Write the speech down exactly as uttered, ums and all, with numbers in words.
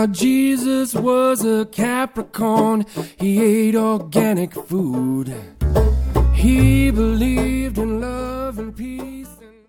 Now Jesus was a Capricorn, he ate organic food. He believed in love and peace.